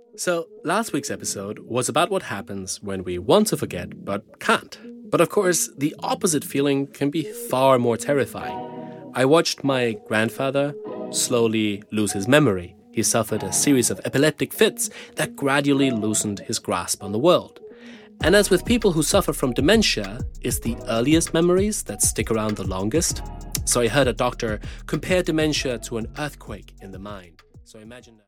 So, last week's episode was about what happens when we want to forget but can't. But of course, the opposite feeling can be far more terrifying. I watched my grandfather slowly lose his memory. He suffered a series of epileptic fits that gradually loosened his grasp on the world. And as with people who suffer from dementia, it's the earliest memories that stick around the longest. So I heard a doctor compare dementia to an earthquake in the mind. So imagine that.